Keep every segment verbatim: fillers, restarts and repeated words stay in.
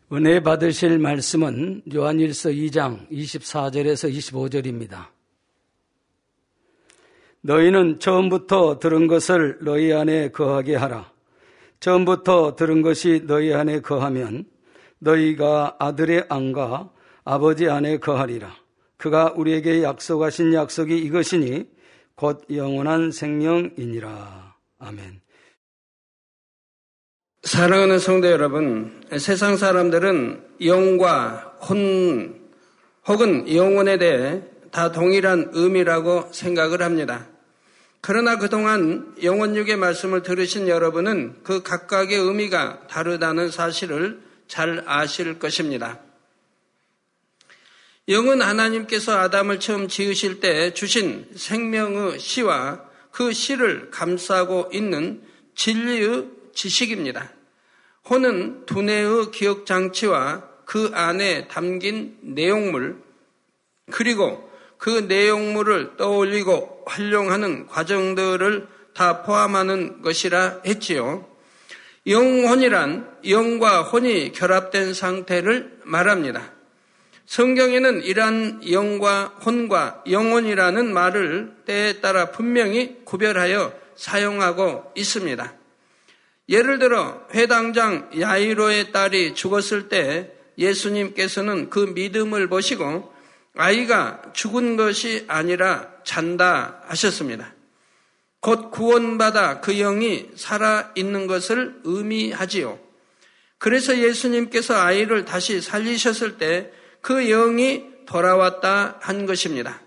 은혜 받으실 말씀은 요한일서 이 장 이십사 절에서 이십오 절입니다. 너희는 처음부터 들은 것을 너희 안에 거하게 하라. 처음부터 들은 것이 너희 안에 거하면 너희가 아들의 안과 아버지 안에 거하리라. 그가 우리에게 약속하신 약속이 이것이니 곧 영원한 생명이니라. 아멘. 사랑하는 성도 여러분, 세상 사람들은 영과 혼 혹은 영혼에 대해 다 동일한 의미라고 생각을 합니다. 그러나 그동안 영혼육의 말씀을 들으신 여러분은 그 각각의 의미가 다르다는 사실을 잘 아실 것입니다. 영은 하나님께서 아담을 처음 지으실 때 주신 생명의 씨와 그 씨를 감싸고 있는 진리의 지식입니다. 혼은 두뇌의 기억장치와 그 안에 담긴 내용물, 그리고 그 내용물을 떠올리고 활용하는 과정들을 다 포함하는 것이라 했지요. 영혼이란 영과 혼이 결합된 상태를 말합니다. 성경에는 이러한 영과 혼과 영혼이라는 말을 때에 따라 분명히 구별하여 사용하고 있습니다. 예를 들어 회당장 야이로의 딸이 죽었을 때 예수님께서는 그 믿음을 보시고 아이가 죽은 것이 아니라 잔다 하셨습니다. 곧 구원받아 그 영이 살아있는 것을 의미하지요. 그래서 예수님께서 아이를 다시 살리셨을 때 그 영이 돌아왔다 한 것입니다.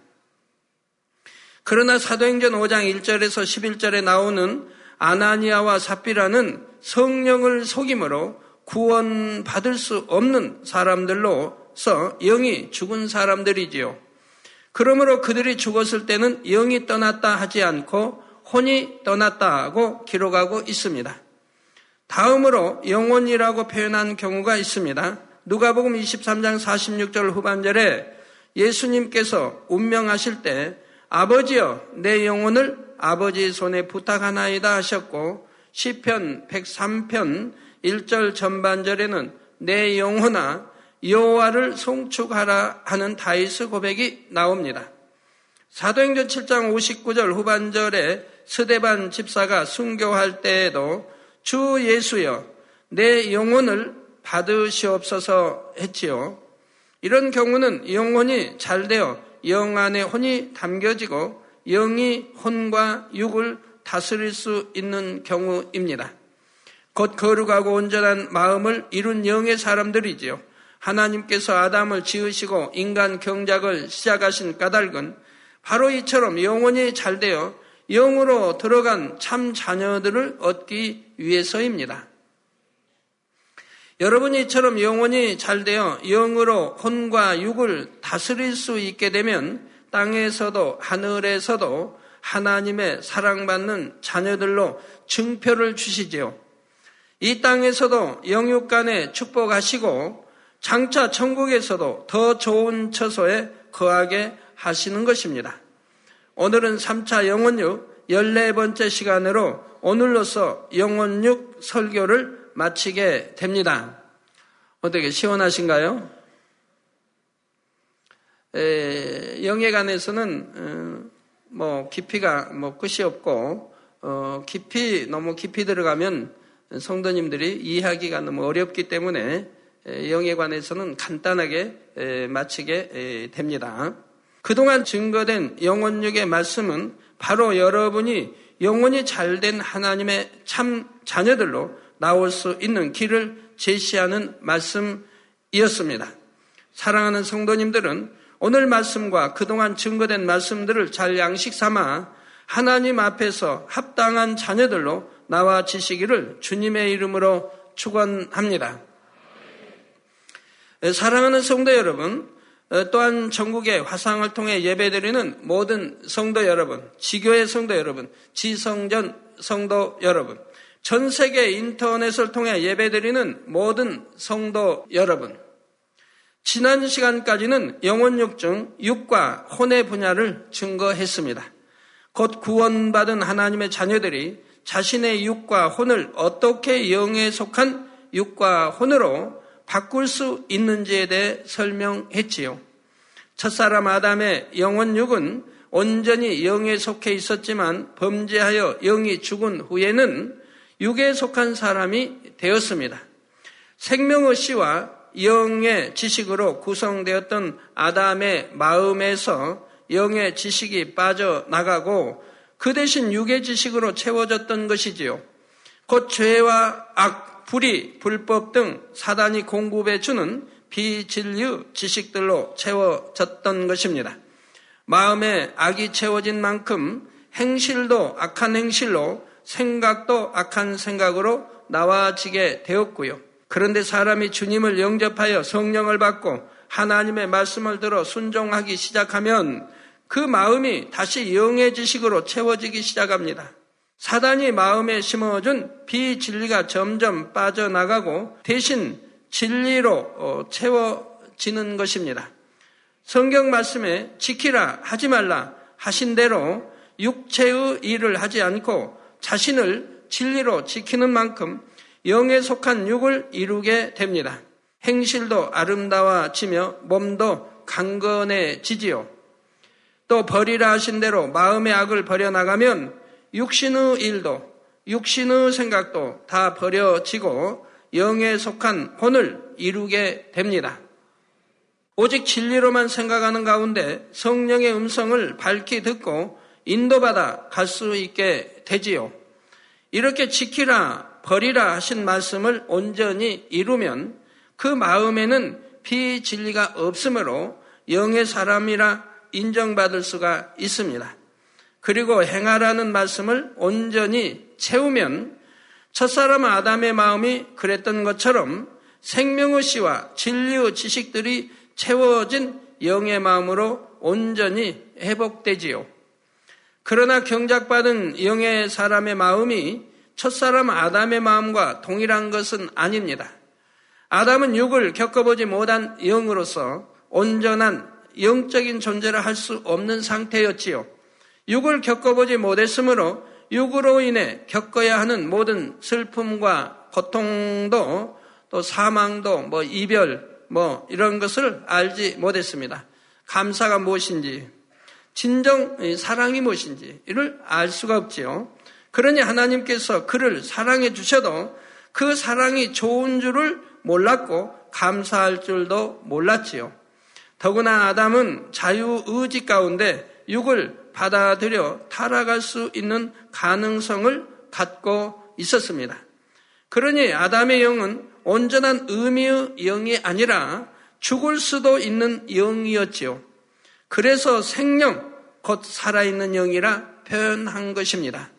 그러나 사도행전 오 장 일 절에서 십일 절에 나오는 아나니아와 삽비라는 성령을 속임으로 구원받을 수 없는 사람들로서 영이 죽은 사람들이지요. 그러므로 그들이 죽었을 때는 영이 떠났다 하지 않고 혼이 떠났다고 기록하고 있습니다. 다음으로 영혼이라고 표현한 경우가 있습니다. 누가복음 이십삼 장 사십육 절 후반절에 예수님께서 운명하실 때 아버지여 내 영혼을 아버지 손에 부탁하나이다 하셨고 시편 백삼 편 일 절 전반절에는 내 영혼아 여호와를 송축하라 하는 다윗의 고백이 나옵니다. 사도행전 칠 장 오십구 절 후반절에 스데반 집사가 순교할 때에도 주 예수여 내 영혼을 받으시옵소서 했지요. 이런 경우는 영혼이 잘되어 영 안에 혼이 담겨지고 영이 혼과 육을 다스릴 수 있는 경우입니다. 곧 거룩하고 온전한 마음을 이룬 영의 사람들이지요. 하나님께서 아담을 지으시고 인간 경작을 시작하신 까닭은 바로 이처럼 영혼이 잘되어 영으로 들어간 참 자녀들을 얻기 위해서입니다. 여러분이 이처럼 영혼이 잘되어 영으로 혼과 육을 다스릴 수 있게 되면 땅에서도 하늘에서도 하나님의 사랑받는 자녀들로 증표를 주시지요. 이 땅에서도 영육 간에 축복하시고 장차 천국에서도 더 좋은 처소에 거하게 하시는 것입니다. 오늘은 삼 차 영혼육 열네 번째 시간으로 오늘로서 영혼육 설교를 마치게 됩니다. 어떻게 시원하신가요? 에, 영에 관해서는 어, 뭐 깊이가 뭐 끝이 없고 어, 깊이 너무 깊이 들어가면 성도님들이 이해하기가 너무 어렵기 때문에 에, 영에 관해서는 간단하게 에, 마치게 에, 됩니다. 그동안 증거된 영혼육의 말씀은 바로 여러분이 영혼이 잘된 하나님의 참 자녀들로 나올 수 있는 길을 제시하는 말씀이었습니다. 사랑하는 성도님들은 오늘 말씀과 그동안 증거된 말씀들을 잘 양식 삼아 하나님 앞에서 합당한 자녀들로 나와지시기를 주님의 이름으로 축원합니다. 사랑하는 성도 여러분, 또한 전국의 화상을 통해 예배드리는 모든 성도 여러분, 지교의 성도 여러분, 지성전 성도 여러분, 전 세계 인터넷을 통해 예배드리는 모든 성도 여러분, 지난 시간까지는 영혼육 중 육과 혼의 분야를 증거했습니다. 곧 구원받은 하나님의 자녀들이 자신의 육과 혼을 어떻게 영에 속한 육과 혼으로 바꿀 수 있는지에 대해 설명했지요. 첫사람 아담의 영혼 육은 온전히 영에 속해 있었지만 범죄하여 영이 죽은 후에는 육에 속한 사람이 되었습니다. 생명의 씨와 영의 지식으로 구성되었던 아담의 마음에서 영의 지식이 빠져나가고 그 대신 육의 지식으로 채워졌던 것이지요. 곧 죄와 악, 불의, 불법 등 사단이 공급해주는 비진리 지식들로 채워졌던 것입니다. 마음에 악이 채워진 만큼 행실도 악한 행실로, 생각도 악한 생각으로 나와지게 되었고요. 그런데 사람이 주님을 영접하여 성령을 받고 하나님의 말씀을 들어 순종하기 시작하면 그 마음이 다시 영의 지식으로 채워지기 시작합니다. 사단이 마음에 심어준 비진리가 점점 빠져나가고 대신 진리로 채워지는 것입니다. 성경 말씀에 지키라 하지 말라 하신 대로 육체의 일을 하지 않고 자신을 진리로 지키는 만큼 영에 속한 육을 이루게 됩니다. 행실도 아름다워지며 몸도 강건해지지요. 또 버리라 하신 대로 마음의 악을 버려나가면 육신의 일도 육신의 생각도 다 버려지고 영에 속한 혼을 이루게 됩니다. 오직 진리로만 생각하는 가운데 성령의 음성을 밝히 듣고 인도받아 갈 수 있게 되지요. 이렇게 지키라 버리라 하신 말씀을 온전히 이루면 그 마음에는 비진리가 없으므로 영의 사람이라 인정받을 수가 있습니다. 그리고 행하라는 말씀을 온전히 채우면 첫사람 아담의 마음이 그랬던 것처럼 생명의 씨와 진리의 지식들이 채워진 영의 마음으로 온전히 회복되지요. 그러나 경작받은 영의 사람의 마음이 첫사람 아담의 마음과 동일한 것은 아닙니다. 아담은 육을 겪어보지 못한 영으로서 온전한 영적인 존재를 할 수 없는 상태였지요. 육을 겪어보지 못했으므로 육으로 인해 겪어야 하는 모든 슬픔과 고통도 또 사망도 뭐 이별 뭐 이런 것을 알지 못했습니다. 감사가 무엇인지 진정 사랑이 무엇인지 이를 알 수가 없지요. 그러니 하나님께서 그를 사랑해 주셔도 그 사랑이 좋은 줄을 몰랐고 감사할 줄도 몰랐지요. 더구나 아담은 자유의지 가운데 육을 받아들여 타락할 수 있는 가능성을 갖고 있었습니다. 그러니 아담의 영은 온전한 의미의 영이 아니라 죽을 수도 있는 영이었지요. 그래서 생명, 곧 살아있는 영이라 표현한 것입니다.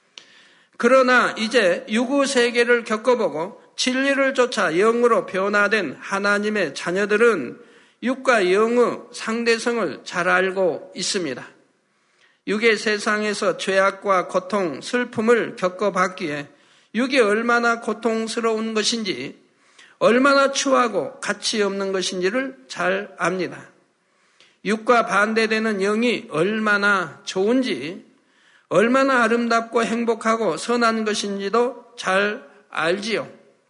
그러나 이제 육의 세계를 겪어보고 진리를 쫓아 영으로 변화된 하나님의 자녀들은 육과 영의 상대성을 잘 알고 있습니다. 육의 세상에서 죄악과 고통, 슬픔을 겪어봤기에 육이 얼마나 고통스러운 것인지, 얼마나 추하고 가치 없는 것인지를 잘 압니다. 육과 반대되는 영이 얼마나 좋은지, 얼마나 아름답고 행복하고 선한 것인지도 잘 알지요.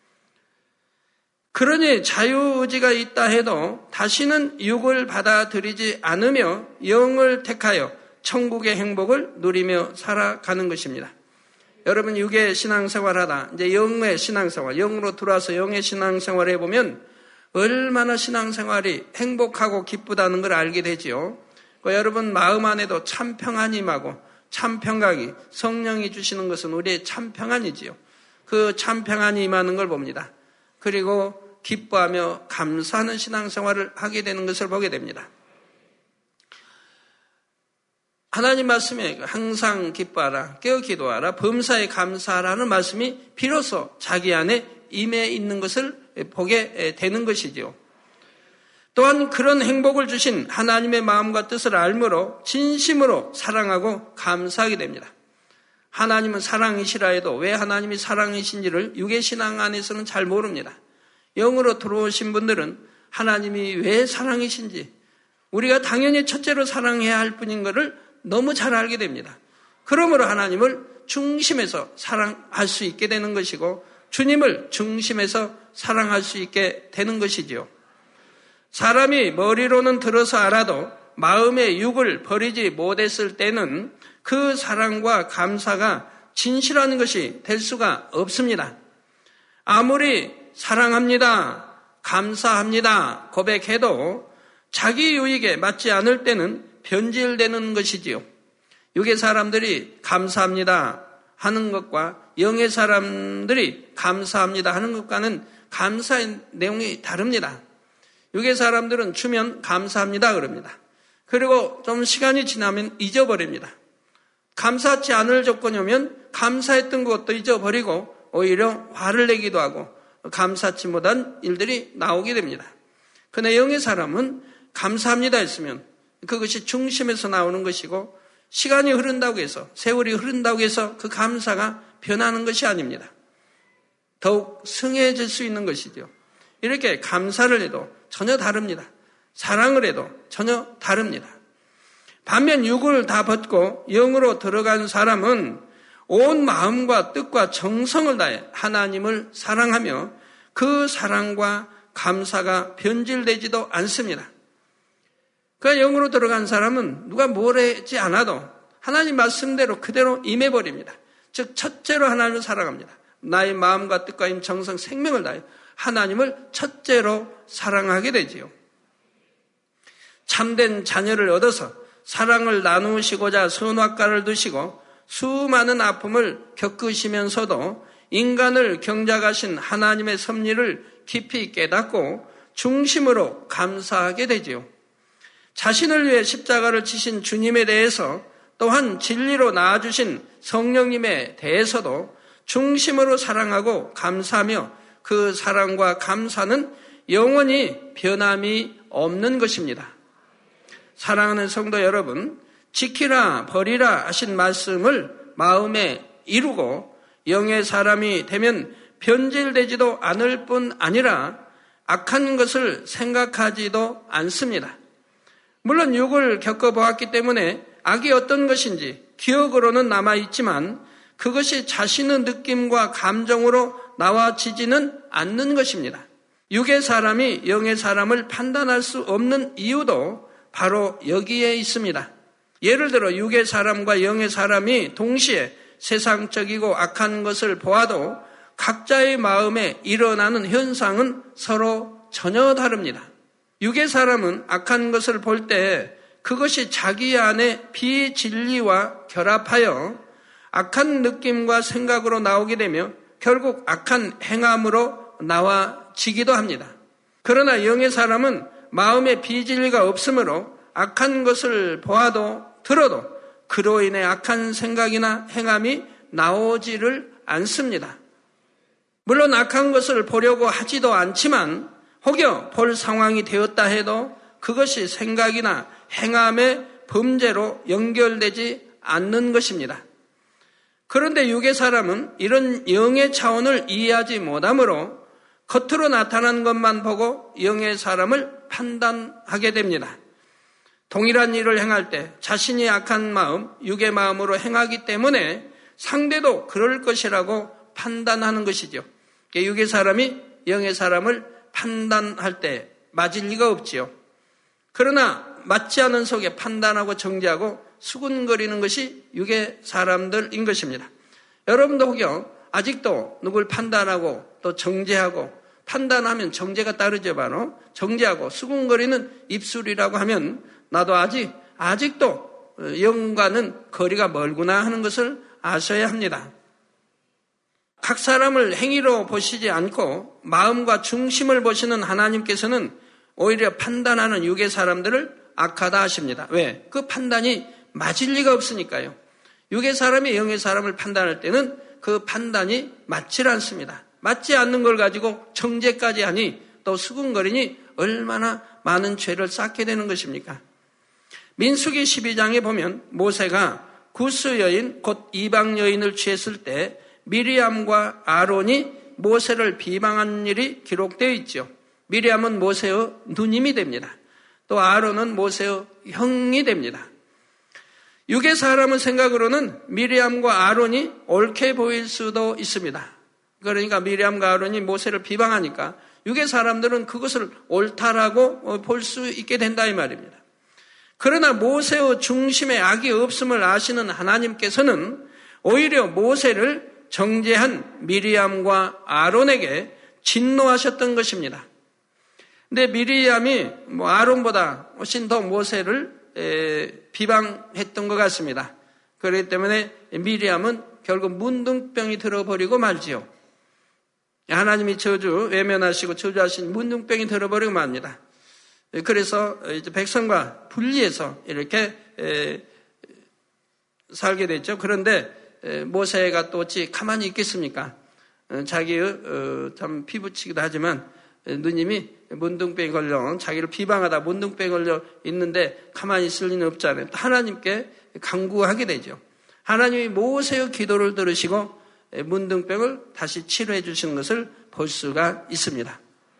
그러니 자유의지가 있다 해도 다시는 육을 받아들이지 않으며 영을 택하여 천국의 행복을 누리며 살아가는 것입니다. 여러분 육의 신앙생활하다 이제 영의 신앙생활, 영으로 들어와서 영의 신앙생활을 해보면 얼마나 신앙생활이 행복하고 기쁘다는 걸 알게 되지요. 그 여러분 마음 안에도 참 평안이 임하고 참 평강이 성령이 주시는 것은 우리의 참 평안이지요. 그 참 평안이 임하는 걸 봅니다. 그리고 기뻐하며 감사하는 신앙생활을 하게 되는 것을 보게 됩니다. 하나님 말씀에 항상 기뻐하라, 깨어 기도하라, 범사에 감사하라는 말씀이 비로소 자기 안에 임해 있는 것을 보게 되는 것이지요. 또한 그런 행복을 주신 하나님의 마음과 뜻을 알므로 진심으로 사랑하고 감사하게 됩니다. 하나님은 사랑이시라 해도 왜 하나님이 사랑이신지를 육의 신앙 안에서는 잘 모릅니다. 영으로 들어오신 분들은 하나님이 왜 사랑이신지 우리가 당연히 첫째로 사랑해야 할 뿐인 것을 너무 잘 알게 됩니다. 그러므로 하나님을 중심에서 사랑할 수 있게 되는 것이고 주님을 중심에서 사랑할 수 있게 되는 것이지요. 사람이 머리로는 들어서 알아도 마음의 육을 버리지 못했을 때는 그 사랑과 감사가 진실한 것이 될 수가 없습니다. 아무리 사랑합니다, 감사합니다 고백해도 자기 유익에 맞지 않을 때는 변질되는 것이지요. 육의 사람들이 감사합니다 하는 것과 영의 사람들이 감사합니다 하는 것과는 감사의 내용이 다릅니다. 육의 사람들은 주면 감사합니다 그럽니다. 그리고 좀 시간이 지나면 잊어버립니다. 감사하지 않을 조건이 오면 감사했던 것도 잊어버리고 오히려 화를 내기도 하고 감사치 못한 일들이 나오게 됩니다. 그러나 영의 사람은 감사합니다 했으면 그것이 중심에서 나오는 것이고 시간이 흐른다고 해서 세월이 흐른다고 해서 그 감사가 변하는 것이 아닙니다. 더욱 승해질 수 있는 것이죠. 이렇게 감사를 해도 전혀 다릅니다. 사랑을 해도 전혀 다릅니다. 반면 육을 다 벗고 영으로 들어간 사람은 온 마음과 뜻과 정성을 다해 하나님을 사랑하며 그 사랑과 감사가 변질되지도 않습니다. 그 영으로 들어간 사람은 누가 뭐라지 않아도 하나님 말씀대로 그대로 임해버립니다. 즉 첫째로 하나님을 사랑합니다. 나의 마음과 뜻과 임 정성 생명을 다해 하나님을 첫째로 사랑하게 되지요. 참된 자녀를 얻어서 사랑을 나누시고자 선악과를 두시고 수많은 아픔을 겪으시면서도 인간을 경작하신 하나님의 섭리를 깊이 깨닫고 중심으로 감사하게 되지요. 자신을 위해 십자가를 지신 주님에 대해서 또한 진리로 낳아주신 성령님에 대해서도 중심으로 사랑하고 감사하며 그 사랑과 감사는 영원히 변함이 없는 것입니다. 사랑하는 성도 여러분, 지키라 버리라 하신 말씀을 마음에 이루고 영의 사람이 되면 변질되지도 않을 뿐 아니라 악한 것을 생각하지도 않습니다. 물론 육을 겪어보았기 때문에 악이 어떤 것인지 기억으로는 남아있지만 그것이 자신의 느낌과 감정으로 나와지지는 않는 것입니다. 육의 사람이 영의 사람을 판단할 수 없는 이유도 바로 여기에 있습니다. 예를 들어 육의 사람과 영의 사람이 동시에 세상적이고 악한 것을 보아도 각자의 마음에 일어나는 현상은 서로 전혀 다릅니다. 육의 사람은 악한 것을 볼 때 그것이 자기 안에 비진리와 결합하여 악한 느낌과 생각으로 나오게 되며 결국 악한 행함으로 나와지기도 합니다. 그러나 영의 사람은 마음에 비진리가 없으므로 악한 것을 보아도 들어도 그로 인해 악한 생각이나 행함이 나오지를 않습니다. 물론 악한 것을 보려고 하지도 않지만 혹여 볼 상황이 되었다 해도 그것이 생각이나 행함의 범죄로 연결되지 않는 것입니다. 그런데 육의 사람은 이런 영의 차원을 이해하지 못하므로 겉으로 나타난 것만 보고 영의 사람을 판단하게 됩니다. 동일한 일을 행할 때 자신이 악한 마음, 육의 마음으로 행하기 때문에 상대도 그럴 것이라고 판단하는 것이죠. 육의 사람이 영의 사람을 판단할 때 맞을 리가 없지요. 그러나 맞지 않은 속에 판단하고 정죄하고 수군거리는 것이 육의 사람들인 것입니다. 여러분도 혹여 아직도 누굴 판단하고 또 정죄하고 판단하면 정죄가 따르죠. 바로 정죄하고 수군거리는 입술이라고 하면 나도 아직 아직도 영과는 거리가 멀구나 하는 것을 아셔야 합니다. 각 사람을 행위로 보시지 않고 마음과 중심을 보시는 하나님께서는 오히려 판단하는 육의 사람들을 악하다 하십니다. 왜? 그 판단이 맞을 리가 없으니까요. 육의 사람이 영의 사람을 판단할 때는 그 판단이 맞질 않습니다. 맞지 않는 걸 가지고 정죄까지 하니 또 수군거리니 얼마나 많은 죄를 쌓게 되는 것입니까? 민수기 십이 장에 보면 모세가 구스 여인 곧 이방 여인을 취했을 때 미리암과 아론이 모세를 비방한 일이 기록되어 있죠. 미리암은 모세의 누님이 됩니다. 또 아론은 모세의 형이 됩니다. 육의 사람의 생각으로는 미리암과 아론이 옳게 보일 수도 있습니다. 그러니까 미리암과 아론이 모세를 비방하니까 유괴 사람들은 그것을 옳다라고 볼 수 있게 된다 이 말입니다. 그러나 모세의 중심에 악이 없음을 아시는 하나님께서는 오히려 모세를 정죄한 미리암과 아론에게 진노하셨던 것입니다. 근데 미리암이 뭐 아론보다 훨씬 더 모세를 에, 비방했던 것 같습니다. 그렇기 때문에 미리암은 결국 문둥병이 들어버리고 말지요. 하나님이 저주 외면하시고 저주하신 문둥병이 들어버리고 맙니다. 그래서 이제 백성과 분리해서 이렇게 에, 살게 됐죠. 그런데 에, 모세가 또 어찌 가만히 있겠습니까? 어, 자기의 어, 참 피부치기도 하지만 에, 누님이 문둥병이 걸려 자기를 비방하다 문둥병이 걸려 있는데 가만히 있을 리는 없잖아요. 하나님께 간구하게 되죠. 하나님이 모세의 기도를 들으시고 문둥병을 다시 치료해 주시는 것을 볼 수가 있습니다.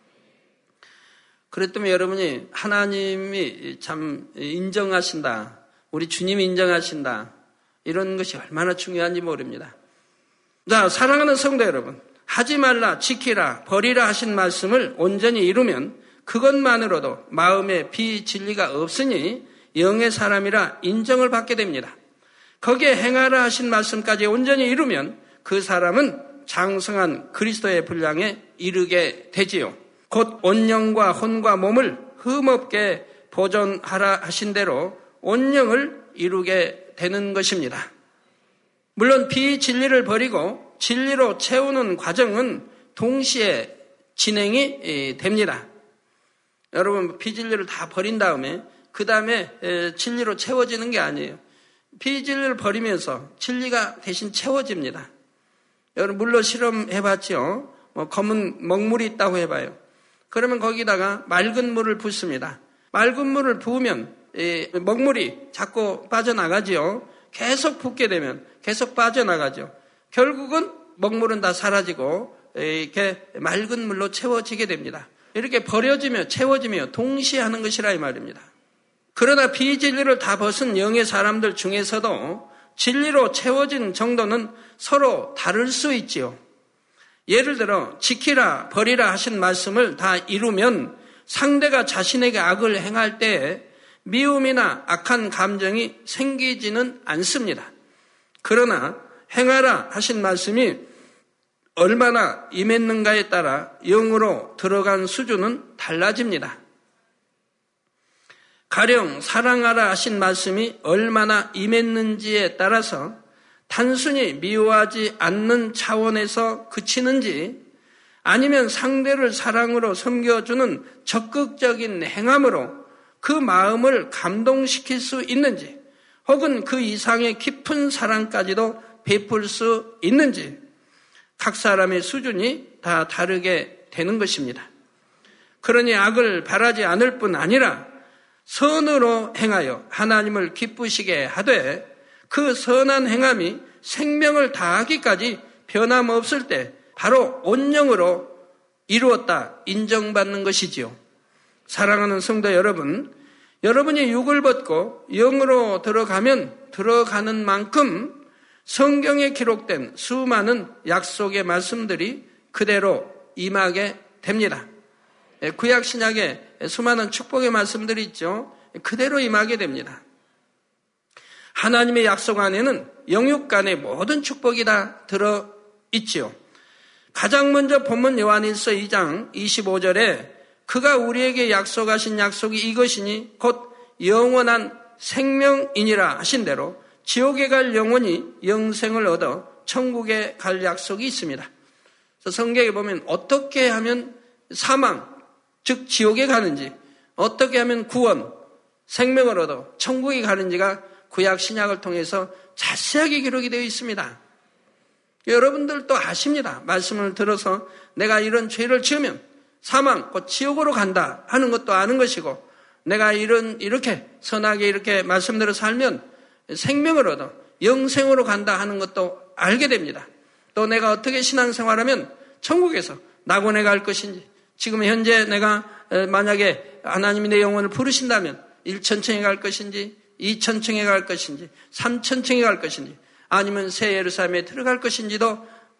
그랬더니 여러분이 하나님이 참 인정하신다, 우리 주님이 인정하신다, 이런 것이 얼마나 중요한지 모릅니다. 자, 사랑하는 성도 여러분, 하지 말라, 지키라, 버리라 하신 말씀을 온전히 이루면 그것만으로도 마음에 비진리가 없으니 영의 사람이라 인정을 받게 됩니다. 거기에 행하라 하신 말씀까지 온전히 이루면 그 사람은 장성한 그리스도의 분량에 이르게 되지요. 곧 온영과 혼과 몸을 흠없게 보존하라 하신 대로 온영을 이루게 되는 것입니다. 물론 비진리를 버리고 진리로 채우는 과정은 동시에 진행이 됩니다. 여러분, 비진리를 다 버린 다음에 그 다음에 진리로 채워지는 게 아니에요. 비진리를 버리면서 진리가 대신 채워집니다. 여러분, 물로 실험해봤죠. 뭐 검은 먹물이 있다고 해봐요. 그러면 거기다가 맑은 물을 붓습니다. 맑은 물을 부으면 이 먹물이 자꾸 빠져나가죠. 계속 붓게 되면 계속 빠져나가죠. 결국은 먹물은 다 사라지고 이렇게 맑은 물로 채워지게 됩니다. 이렇게 버려지며 채워지며 동시에 하는 것이라 이 말입니다. 그러나 비진리를 다 벗은 영의 사람들 중에서도 진리로 채워진 정도는 서로 다를 수 있지요. 예를 들어 지키라 버리라 하신 말씀을 다 이루면 상대가 자신에게 악을 행할 때에 미움이나 악한 감정이 생기지는 않습니다. 그러나 행하라 하신 말씀이 얼마나 임했는가에 따라 영으로 들어간 수준은 달라집니다. 가령 사랑하라 하신 말씀이 얼마나 임했는지에 따라서 단순히 미워하지 않는 차원에서 그치는지 아니면 상대를 사랑으로 섬겨주는 적극적인 행함으로 그 마음을 감동시킬 수 있는지 혹은 그 이상의 깊은 사랑까지도 베풀 수 있는지 각 사람의 수준이 다 다르게 되는 것입니다. 그러니 악을 바라지 않을 뿐 아니라 선으로 행하여 하나님을 기쁘시게 하되 그 선한 행함이 생명을 다하기까지 변함없을 때 바로 온영으로 이루었다 인정받는 것이지요. 사랑하는 성도 여러분, 여러분이 육을 벗고 영으로 들어가면 들어가는 만큼 성경에 기록된 수많은 약속의 말씀들이 그대로 임하게 됩니다. 구약 신약에 수많은 축복의 말씀들이 있죠. 그대로 임하게 됩니다. 하나님의 약속 안에는 영육 간의 모든 축복이 다 들어있지요. 가장 먼저 본문 요한일서 이 장 이십오 절에 그가 우리에게 약속하신 약속이 이것이니 곧 영원한 생명이니라 하신 대로 지옥에 갈 영혼이 영생을 얻어 천국에 갈 약속이 있습니다. 그래서 성경에 보면 어떻게 하면 사망, 즉 지옥에 가는지, 어떻게 하면 구원, 생명을 얻어 천국에 가는지가 구약 신약을 통해서 자세하게 기록이 되어 있습니다. 여러분들도 아십니다. 말씀을 들어서 내가 이런 죄를 지으면 사망, 곧 지옥으로 간다 하는 것도 아는 것이고, 내가 이런 이렇게 선하게 이렇게 말씀대로 살면 생명을 얻어 영생으로 간다 하는 것도 알게 됩니다. 또 내가 어떻게 신앙생활하면 천국에서 낙원에 갈 것인지, 지금 현재 내가 만약에 하나님이 내 영혼을 부르신다면 천층에 갈 것인지, 이천층에 갈 것인지, 삼천층에 갈 것인지, 아니면 새 예루살렘에 들어갈 것인지도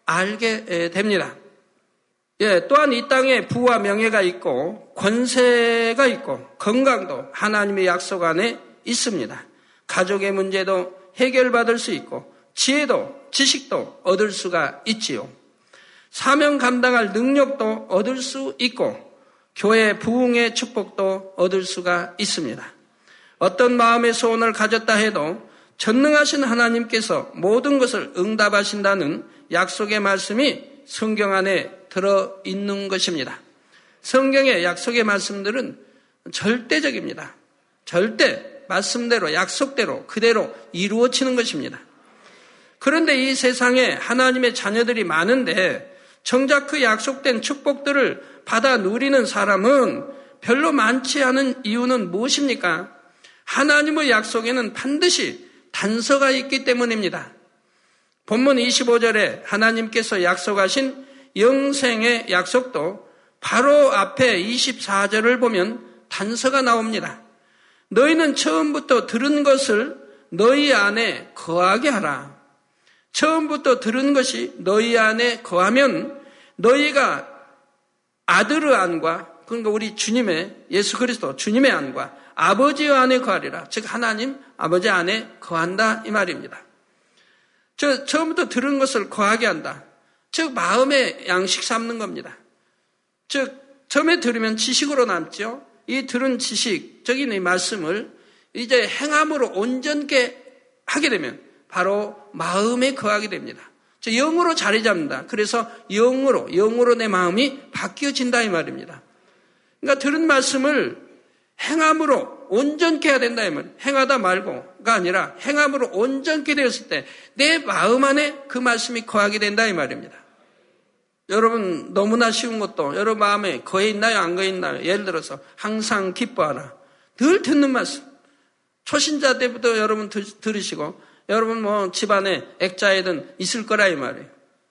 알게 됩니다. 예, 또한 이 땅에 부와 명예가 있고 권세가 있고 건강도 하나님의 약속 안에 있습니다. 가족의 문제도 해결받을 수 있고 지혜도 지식도 얻을 수가 있지요. 사명 감당할 능력도 얻을 수 있고 교회 부흥의 축복도 얻을 수가 있습니다. 어떤 마음의 소원을 가졌다 해도 전능하신 하나님께서 모든 것을 응답하신다는 약속의 말씀이 성경 안에 들어있는 것입니다. 성경의 약속의 말씀들은 절대적입니다. 절대 말씀대로 약속대로 그대로 이루어지는 것입니다. 그런데 이 세상에 하나님의 자녀들이 많은데 정작 그 약속된 축복들을 받아 누리는 사람은 별로 많지 않은 이유는 무엇입니까? 하나님의 약속에는 반드시 단서가 있기 때문입니다. 본문 이십오 절에 하나님께서 약속하신 영생의 약속도 바로 앞에 이십사 절을 보면 단서가 나옵니다. 너희는 처음부터 들은 것을 너희 안에 거하게 하라. 처음부터 들은 것이 너희 안에 거하면 너희가 아들의 안과 그러니까 우리 주님의 예수 그리스도 주님의 안과 아버지의 안에 거하리라. 즉 하나님 아버지 안에 거한다 이 말입니다. 저 처음부터 들은 것을 거하게 한다. 즉 마음의 양식 삼는 겁니다. 즉 처음에 들으면 지식으로 남죠. 이 들은 지식적인 이 말씀을 이제 행함으로 온전케 하게 되면 바로 마음에 거하게 됩니다. 즉 영으로 자리 잡는다. 그래서 영으로 영으로 내 마음이 바뀌어진다 이 말입니다. 그러니까 들은 말씀을 행함으로 온전케 해야 된다 이 말. 행하다 말고가 아니라 행함으로 온전케 되었을 때 내 마음 안에 그 말씀이 거하게 된다 이 말입니다. 여러분 너무나 쉬운 것도 여러분 마음에 거해 있나요? 안 거해 있나요? 예를 들어서 항상 기뻐하라. 늘 듣는 말씀. 초신자 때부터 여러분 들, 들으시고 여러분 뭐 집안에 액자에든 있을 거라 이 말이에요.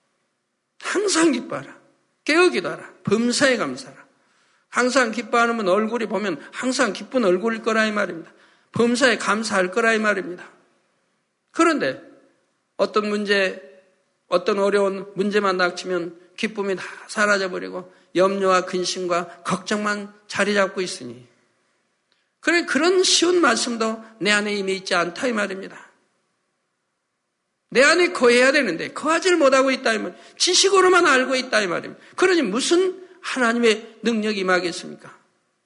항상 기뻐하라. 깨우기도 하라. 범사에 감사하라. 항상 기뻐하는 얼굴이 보면 항상 기쁜 얼굴일 거라 이 말입니다. 범사에 감사할 거라 이 말입니다. 그런데 어떤 문제, 어떤 어려운 문제만 닥치면 기쁨이 다 사라져버리고 염려와 근심과 걱정만 자리 잡고 있으니 그래 그런 쉬운 말씀도 내 안에 이미 있지 않다 이 말입니다. 내 안에 거해야 되는데 거하지를 못하고 있다 이 말. 지식으로만 알고 있다 이 말입니다. 그러니 무슨 하나님의 능력이 임하겠습니까?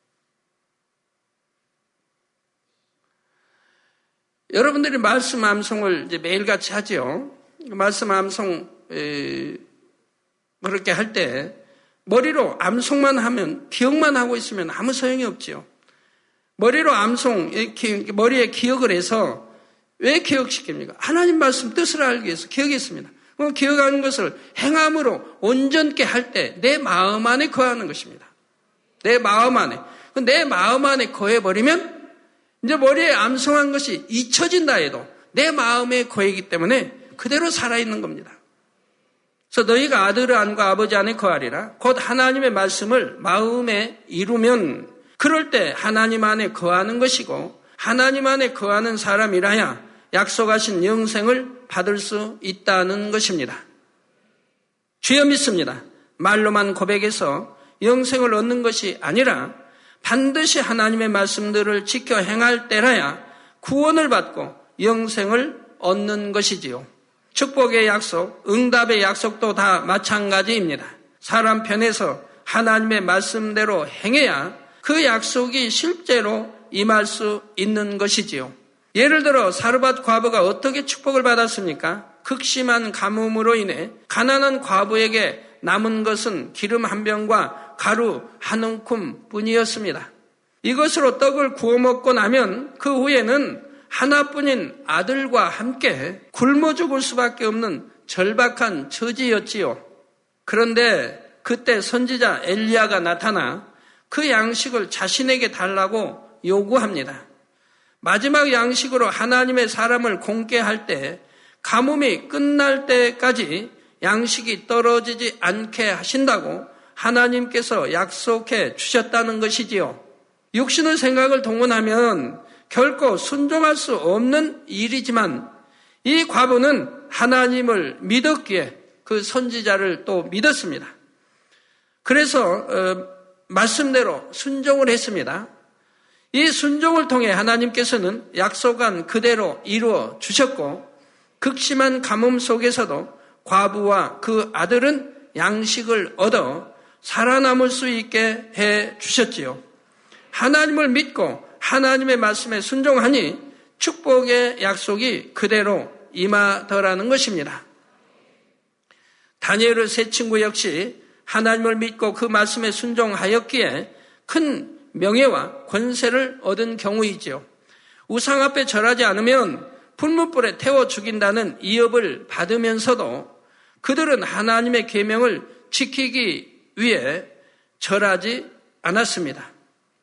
여러분들이 말씀 암송을 이제 매일같이 하죠. 말씀 암송 에, 그렇게 할 때 머리로 암송만 하면 기억만 하고 있으면 아무 소용이 없지요. 머리로 암송 이렇게 머리에 기억을 해서 왜 기억시킵니까? 하나님 말씀 뜻을 알기 위해서 기억했습니다. 그럼 기억하는 것을 행함으로 온전케 할 때 내 마음 안에 거하는 것입니다. 내 마음 안에. 내 마음 안에 거해버리면 이제 머리에 암송한 것이 잊혀진다 해도 내 마음에 거이기 때문에 그대로 살아있는 겁니다. 그래서 너희가 아들의 안과 아버지 안에 거하리라. 곧 하나님의 말씀을 마음에 이루면 그럴 때 하나님 안에 거하는 것이고 하나님 안에 거하는 사람이라야 약속하신 영생을 받을 수 있다는 것입니다. 주여 믿습니다. 말로만 고백해서 영생을 얻는 것이 아니라 반드시 하나님의 말씀들을 지켜 행할 때라야 구원을 받고 영생을 얻는 것이지요. 축복의 약속, 응답의 약속도 다 마찬가지입니다. 사람 편에서 하나님의 말씀대로 행해야 그 약속이 실제로 임할 수 있는 것이지요. 예를 들어 사르밧 과부가 어떻게 축복을 받았습니까? 극심한 가뭄으로 인해 가난한 과부에게 남은 것은 기름 한 병과 가루 한 움큼 뿐이었습니다. 이것으로 떡을 구워 먹고 나면 그 후에는 하나뿐인 아들과 함께 굶어 죽을 수밖에 없는 절박한 처지였지요. 그런데 그때 선지자 엘리야가 나타나 그 양식을 자신에게 달라고 요구합니다. 마지막 양식으로 하나님의 사람을 공개할 때 가뭄이 끝날 때까지 양식이 떨어지지 않게 하신다고 하나님께서 약속해 주셨다는 것이지요. 육신의 생각을 동원하면 결코 순종할 수 없는 일이지만 이 과부는 하나님을 믿었기에 그 선지자를 또 믿었습니다. 그래서 어, 말씀대로 순종을 했습니다. 이 순종을 통해 하나님께서는 약속한 그대로 이루어 주셨고 극심한 가뭄 속에서도 과부와 그 아들은 양식을 얻어 살아남을 수 있게 해 주셨지요. 하나님을 믿고 하나님의 말씀에 순종하니 축복의 약속이 그대로 임하더라는 것입니다. 다니엘의 세 친구 역시 하나님을 믿고 그 말씀에 순종하였기에 큰 명예와 권세를 얻은 경우이지요. 우상 앞에 절하지 않으면 불문불에 태워 죽인다는 위협을 받으면서도 그들은 하나님의 계명을 지키기 위해 절하지 않았습니다.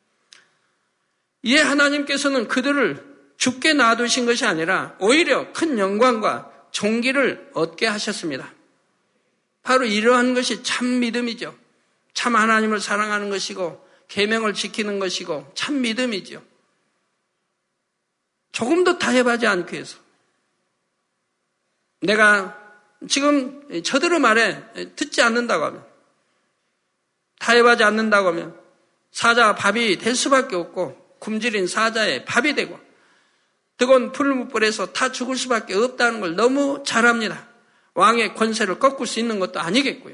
이에 하나님께서는 그들을 죽게 놔두신 것이 아니라 오히려 큰 영광과 존귀를 얻게 하셨습니다. 바로 이러한 것이 참 믿음이죠. 참 하나님을 사랑하는 것이고 계명을 지키는 것이고 참 믿음이죠. 조금도 타협하지 않기 위해서. 내가 지금 저들의 말에 듣지 않는다고 하면, 타협하지 않는다고 하면 사자와 밥이 될 수밖에 없고 굶주린 사자의 밥이 되고 뜨거운 풀무불에서 다 죽을 수밖에 없다는 걸 너무 잘 압니다. 왕의 권세를 꺾을 수 있는 것도 아니겠고요.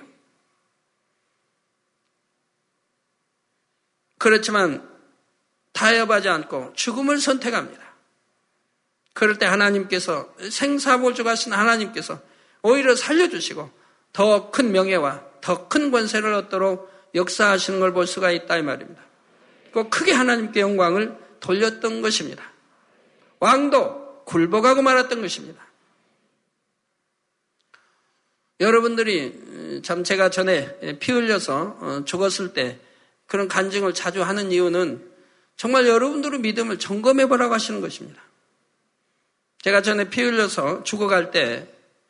그렇지만 타협하지 않고 죽음을 선택합니다. 그럴 때 하나님께서 생사보조하신 하나님께서 오히려 살려주시고 더 큰 명예와 더 큰 권세를 얻도록 역사하시는 걸 볼 수가 있다 이 말입니다. 꼭 크게 하나님께 영광을 돌렸던 것입니다. 왕도 굴복하고 말았던 것입니다. 여러분들이 참 제가 전에 피 흘려서 죽었을 때 그런 간증을 자주 하는 이유는 정말 여러분들의 믿음을 점검해 보라고 하시는 것입니다. 제가 전에 피 흘려서 죽어갈 때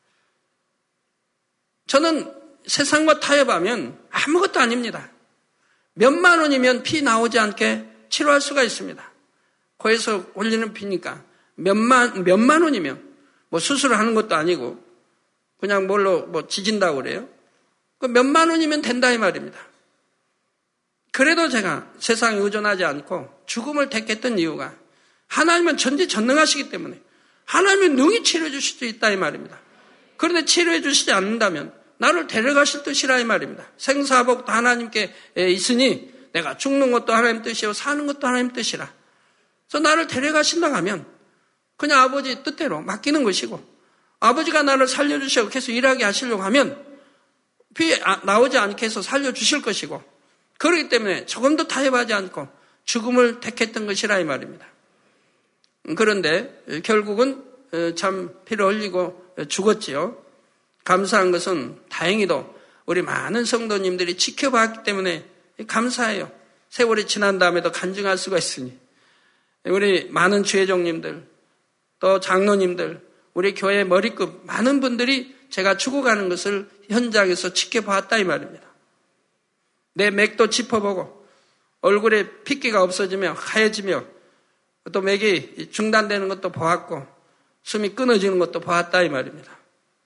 저는 세상과 타협하면 아무것도 아닙니다. 몇만 원이면 피 나오지 않게 치료할 수가 있습니다. 코에서 흘리는 피니까 몇만, 몇만 원이면 뭐 수술을 하는 것도 아니고 그냥 뭘로 뭐 지진다고 그래요. 그 몇만 원이면 된다 이 말입니다. 그래도 제가 세상에 의존하지 않고 죽음을 택했던 이유가 하나님은 전지전능하시기 때문에 하나님은 능히 치료해 주실 수 있다 이 말입니다. 그런데 치료해 주시지 않는다면 나를 데려가실 뜻이라 이 말입니다. 생사복도 하나님께 있으니 내가 죽는 것도 하나님 뜻이요 사는 것도 하나님 뜻이라. 그래서 나를 데려가신다고 하면 그냥 아버지 뜻대로 맡기는 것이고 아버지가 나를 살려주시고 계속 일하게 하시려고 하면 피 나오지 않게 해서 살려주실 것이고 그렇기 때문에 조금도 타협하지 않고 죽음을 택했던 것이라 이 말입니다. 그런데 결국은 참 피를 흘리고 죽었지요. 감사한 것은 다행히도 우리 많은 성도님들이 지켜봤기 때문에 감사해요. 세월이 지난 다음에도 간증할 수가 있으니 우리 많은 주회종님들 또 장로님들 우리 교회 머리급 많은 분들이 제가 죽어가는 것을 현장에서 지켜봤다 이 말입니다. 내 맥도 짚어보고 얼굴에 핏기가 없어지며 하얘지며 또 맥이 중단되는 것도 보았고 숨이 끊어지는 것도 보았다 이 말입니다.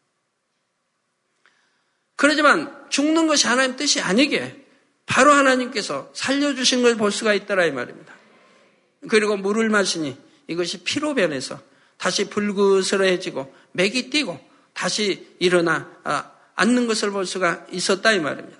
그러지만 죽는 것이 하나님 뜻이 아니게 바로 하나님께서 살려주신 걸 볼 수가 있더라 이 말입니다. 그리고 물을 마시니 이것이 피로 변해서 다시 불그스러해지고 맥이 뛰고 다시 일어나 앉는 것을 볼 수가 있었다 이 말입니다.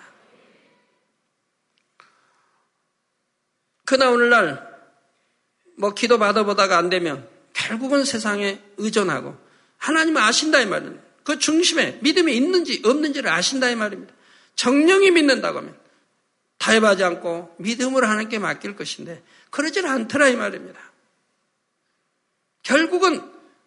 그러나 오늘날 뭐 기도 받아보다가 안 되면 결국은 세상에 의존하고 하나님을 아신다 이 말입니다. 그 중심에 믿음이 있는지 없는지를 아신다 이 말입니다. 정령이 믿는다고 하면 타협하지 않고 믿음으로 하나님께 맡길 것인데 그러질 않더라 이 말입니다. 결국은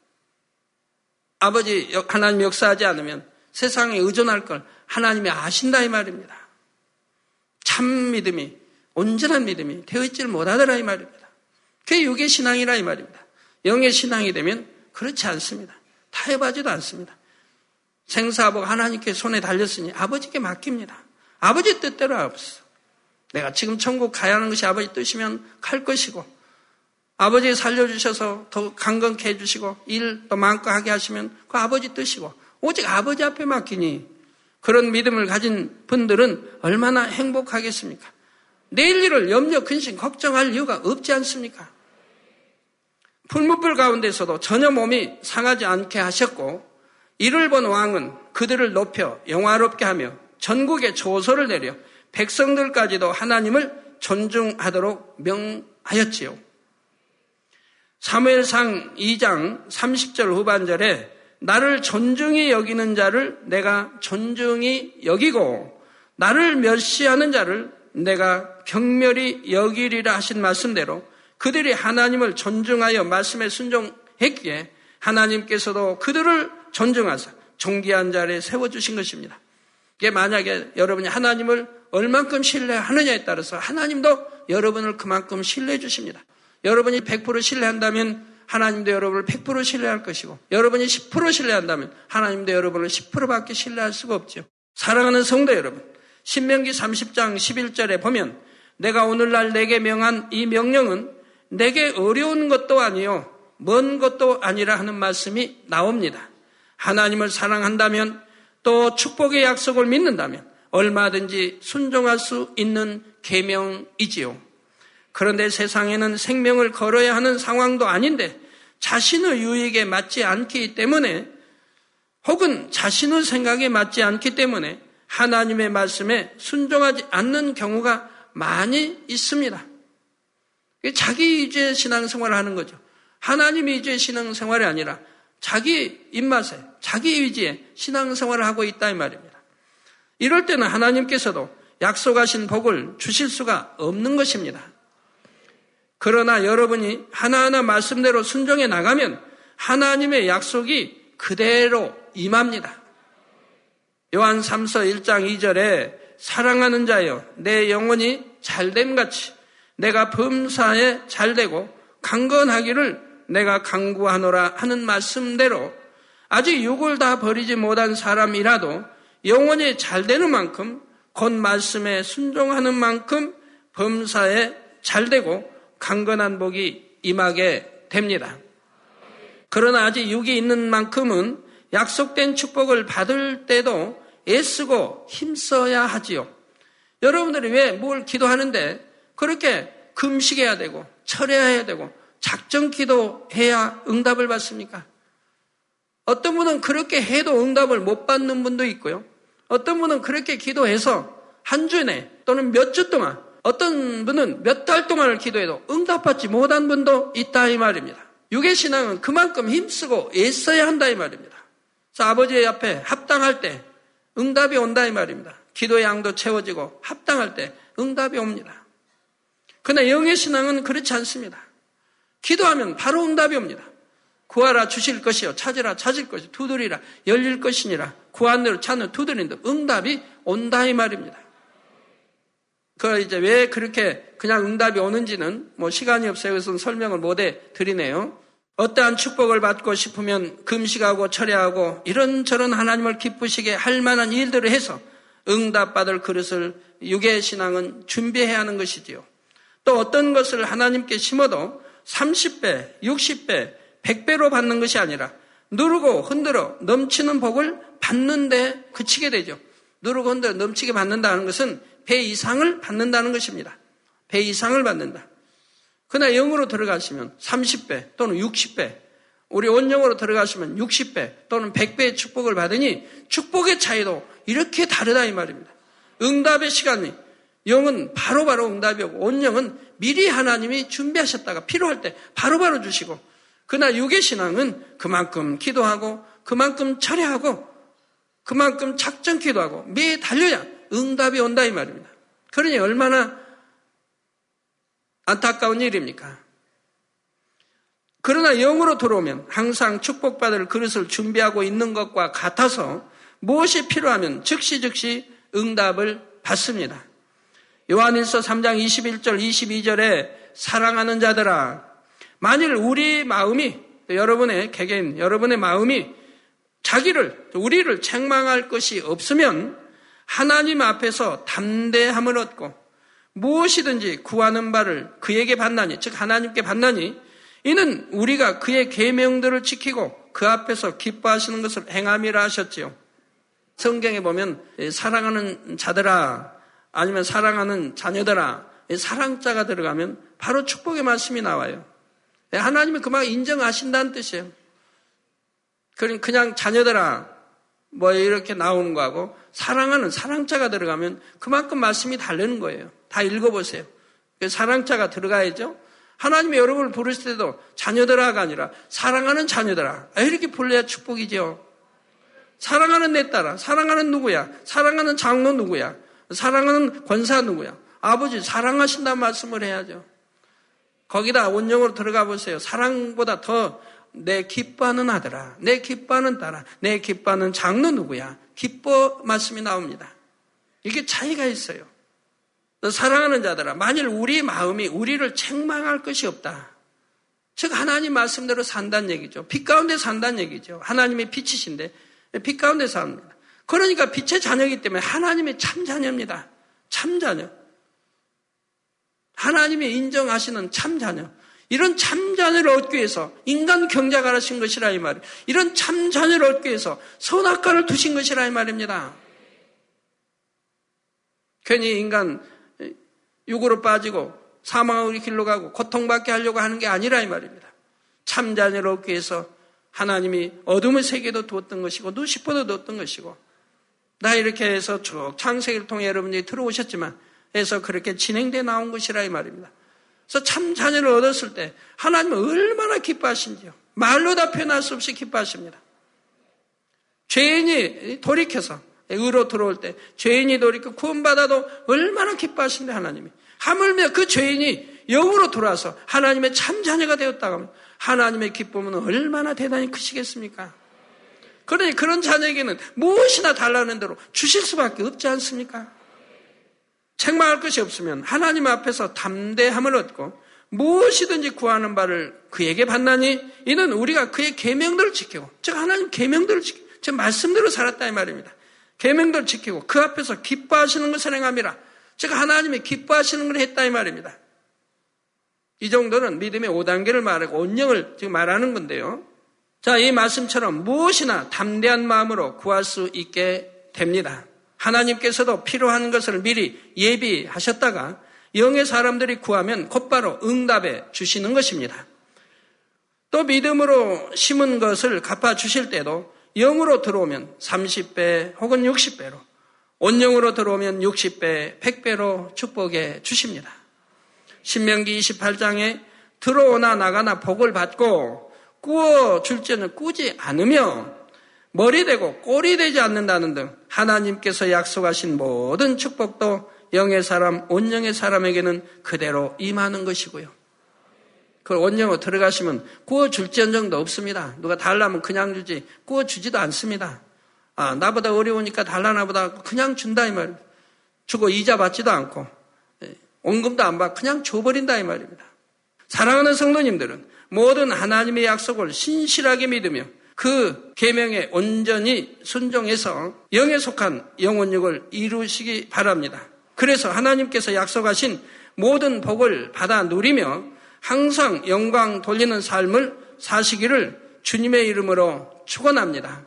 아버지 하나님 역사하지 않으면 세상에 의존할 걸 하나님이 아신다 이 말입니다. 참 믿음이 온전한 믿음이 되어있지를 못하더라 이 말입니다. 그게 육의 신앙이라 이 말입니다. 영의 신앙이 되면 그렇지 않습니다. 타협하지도 않습니다. 생사복 하나님께 손에 달렸으니 아버지께 맡깁니다. 아버지 뜻대로 없어. 내가 지금 천국 가야 하는 것이 아버지 뜻이면 갈 것이고 아버지 살려주셔서 더 강건케 해주시고 일 더 마음껏 하게 하시면 그 아버지 뜻이고 오직 아버지 앞에 맡기니 그런 믿음을 가진 분들은 얼마나 행복하겠습니까? 내일 일을 염려, 근심, 걱정할 이유가 없지 않습니까? 풀무불 가운데서도 전혀 몸이 상하지 않게 하셨고 이를 본 왕은 그들을 높여 영화롭게 하며 전국에 조서를 내려 백성들까지도 하나님을 존중하도록 명하였지요. 사무엘상 이 장 삼십 절 후반절에 나를 존중히 여기는 자를 내가 존중히 여기고 나를 멸시하는 자를 내가 경멸히 여기리라 하신 말씀대로 그들이 하나님을 존중하여 말씀에 순종했기에 하나님께서도 그들을 존중하사 존귀한 자리에 세워주신 것입니다. 이게 만약에 여러분이 하나님을 얼만큼 신뢰하느냐에 따라서 하나님도 여러분을 그만큼 신뢰해 주십니다. 여러분이 백 퍼센트 신뢰한다면 하나님도 여러분을 백 퍼센트 신뢰할 것이고 여러분이 십 퍼센트 신뢰한다면 하나님도 여러분을 십 퍼센트밖에 신뢰할 수가 없죠. 사랑하는 성도 여러분, 신명기 삼십 장 십일 절에 보면 내가 오늘날 내게 명한 이 명령은 내게 어려운 것도 아니요 먼 것도 아니라 하는 말씀이 나옵니다. 하나님을 사랑한다면 또 축복의 약속을 믿는다면 얼마든지 순종할 수 있는 계명이지요. 그런데 세상에는 생명을 걸어야 하는 상황도 아닌데 자신의 유익에 맞지 않기 때문에 혹은 자신의 생각에 맞지 않기 때문에 하나님의 말씀에 순종하지 않는 경우가 많이 있습니다. 자기 위주의 신앙생활을 하는 거죠. 하나님 위주의 신앙생활이 아니라 자기 입맛에 자기 위주의 신앙생활을 하고 있다 이 말입니다. 이럴 때는 하나님께서도 약속하신 복을 주실 수가 없는 것입니다. 그러나 여러분이 하나하나 말씀대로 순종해 나가면 하나님의 약속이 그대로 임합니다. 요한 삼 서 일 장 이 절에 사랑하는 자여 내 영혼이 잘됨같이 내가 범사에 잘되고 강건하기를 내가 강구하노라 하는 말씀대로 아직 육을 다 버리지 못한 사람이라도 영혼이 잘되는 만큼 곧 말씀에 순종하는 만큼 범사에 잘되고 강건한 복이 임하게 됩니다. 그러나 아직 육이 있는 만큼은 약속된 축복을 받을 때도 애쓰고 힘써야 하지요. 여러분들이 왜 뭘 기도하는데 그렇게 금식해야 되고 철회해야 되고 작정 기도해야 응답을 받습니까? 어떤 분은 그렇게 해도 응답을 못 받는 분도 있고요. 어떤 분은 그렇게 기도해서 한 주 내 또는 몇 주 동안 어떤 분은 몇 달 동안을 기도해도 응답받지 못한 분도 있다 이 말입니다. 육의 신앙은 그만큼 힘쓰고 애써야 한다 이 말입니다. 그래서 아버지의 앞에 합당할 때 응답이 온다 이 말입니다. 기도의 양도 채워지고 합당할 때 응답이 옵니다. 그러나 영의 신앙은 그렇지 않습니다. 기도하면 바로 응답이 옵니다. 구하라 주실 것이요 찾으라 찾을 것이 두드리라 열릴 것이니라 구한 대로 찾는 두드린다 응답이 온다 이 말입니다. 그 이제 왜 그렇게 그냥 응답이 오는지는 뭐 시간이 없어요. 그래서 설명을 못해 드리네요. 어떠한 축복을 받고 싶으면 금식하고 철회하고 이런저런 하나님을 기쁘시게 할 만한 일들을 해서 응답받을 그릇을 육의 신앙은 준비해야 하는 것이지요. 또 어떤 것을 하나님께 심어도 삼십 배, 육십 배, 백 배로 받는 것이 아니라 누르고 흔들어 넘치는 복을 받는데 그치게 되죠. 누르고 흔들어 넘치게 받는다는 것은 배 이상을 받는다는 것입니다. 배 이상을 받는다. 그러나 영으로 들어가시면 삼십 배 또는 육십 배, 우리 온영으로 들어가시면 육십 배 또는 백 배의 축복을 받으니 축복의 차이도 이렇게 다르다 이 말입니다. 응답의 시간이 영은 바로바로 응답이 오고 온영은 미리 하나님이 준비하셨다가 필요할 때 바로바로 주시고 그러나 육의 신앙은 그만큼 기도하고 그만큼 철회하고 그만큼 작정 기도하고 매일 달려야 응답이 온다 이 말입니다. 그러니 얼마나 안타까운 일입니까? 그러나 영으로 들어오면 항상 축복받을 그릇을 준비하고 있는 것과 같아서 무엇이 필요하면 즉시 즉시 응답을 받습니다. 요한일서 삼 장 이십일 절 이십이 절에 사랑하는 자들아 만일 우리 마음이 여러분의 개개인 여러분의 마음이 자기를 우리를 책망할 것이 없으면 하나님 앞에서 담대함을 얻고 무엇이든지 구하는 바를 그에게 받나니 즉 하나님께 받나니 이는 우리가 그의 계명들을 지키고 그 앞에서 기뻐하시는 것을 행함이라 하셨지요. 성경에 보면 사랑하는 자들아 아니면 사랑하는 자녀들아 사랑자가 들어가면 바로 축복의 말씀이 나와요. 하나님이 그만 인정하신다는 뜻이에요. 그냥 자녀들아 뭐 이렇게 나오는 거하고 사랑하는 사랑자가 들어가면 그만큼 말씀이 다르는 거예요. 다 읽어보세요. 사랑자가 들어가야죠. 하나님이 여러분을 부르실 때도 자녀들아가 아니라 사랑하는 자녀들아 이렇게 불러야 축복이죠. 사랑하는 내 딸아, 사랑하는 누구야, 사랑하는 장로 누구야, 사랑하는 권사 누구야, 아버지 사랑하신다는 말씀을 해야죠. 거기다 원형으로 들어가 보세요. 사랑보다 더 내 기뻐하는 아들아, 내 기뻐하는 딸아, 내 기뻐하는 장로 누구야, 기뻐 말씀이 나옵니다. 이게 차이가 있어요. 사랑하는 자들아, 만일 우리 마음이 우리를 책망할 것이 없다. 즉 하나님 말씀대로 산다는 얘기죠. 빛 가운데 산다는 얘기죠. 하나님의 빛이신데 빛 가운데 삽니다. 그러니까 빛의 자녀이기 때문에 하나님의 참 자녀입니다. 참 자녀. 하나님이 인정하시는 참 자녀. 이런 참 자녀를 얻기 위해서 인간 경작을 하신 것이라 이 말이에요. 이런 참 자녀를 얻기 위해서 선악과를 두신 것이라 이 말입니다. 괜히 인간 육으로 빠지고 사망의 길로 가고 고통받게 하려고 하는 게 아니라 이 말입니다. 참 자녀를 얻기 위해서 하나님이 어둠의 세계도 두었던 것이고 누시퍼도 두었던 것이고 나 이렇게 해서 쭉 창세기를 통해 여러분들이 들어오셨지만 해서 그렇게 진행돼 나온 것이라 이 말입니다. 그래서 참 자녀를 얻었을 때 하나님은 얼마나 기뻐하신지요. 말로 다 표현할 수 없이 기뻐하십니다. 죄인이 돌이켜서 의로 들어올 때 죄인이 돌이켜 구원받아도 얼마나 기뻐하신데 하나님이. 하물며 그 죄인이 영으로 돌아와서 하나님의 참 자녀가 되었다고 하면 하나님의 기쁨은 얼마나 대단히 크시겠습니까? 그러니 그런 자녀에게는 무엇이나 달라는 대로 주실 수밖에 없지 않습니까? 책망할 것이 없으면 하나님 앞에서 담대함을 얻고 무엇이든지 구하는 바를 그에게 받나니 이는 우리가 그의 계명들을 지키고 즉 하나님 계명들을 지키고 즉 말씀대로 살았다 이 말입니다. 계명들을 지키고 그 앞에서 기뻐하시는 것을 행함이라. 즉 하나님이 기뻐하시는 걸 했다 이 말입니다. 이 정도는 믿음의 오 단계를 말하고 온영을 지금 말하는 건데요. 자, 이 말씀처럼 무엇이나 담대한 마음으로 구할 수 있게 됩니다. 하나님께서도 필요한 것을 미리 예비하셨다가 영의 사람들이 구하면 곧바로 응답해 주시는 것입니다. 또 믿음으로 심은 것을 갚아주실 때도 영으로 들어오면 삼십 배 혹은 육십 배로 온영으로 들어오면 육십 배, 백 배로 축복해 주십니다. 신명기 이십팔 장에 들어오나 나가나 복을 받고 꾸어 줄지는 꾸지 않으며 머리 되고 꼴이 되지 않는다는 등 하나님께서 약속하신 모든 축복도 영의 사람, 온영의 사람에게는 그대로 임하는 것이고요. 그 온영으로 들어가시면 구워줄지언정도 없습니다. 누가 달라면 그냥 주지 구워주지도 않습니다. 아, 나보다 어려우니까 달라 나보다 그냥 준다 이 말입니다. 주고 이자 받지도 않고 원금도 안 받고 그냥 줘버린다 이 말입니다. 사랑하는 성도님들은 모든 하나님의 약속을 신실하게 믿으며 그 계명에 온전히 순종해서 영에 속한 영혼육을 이루시기 바랍니다. 그래서 하나님께서 약속하신 모든 복을 받아 누리며 항상 영광 돌리는 삶을 사시기를 주님의 이름으로 축원합니다.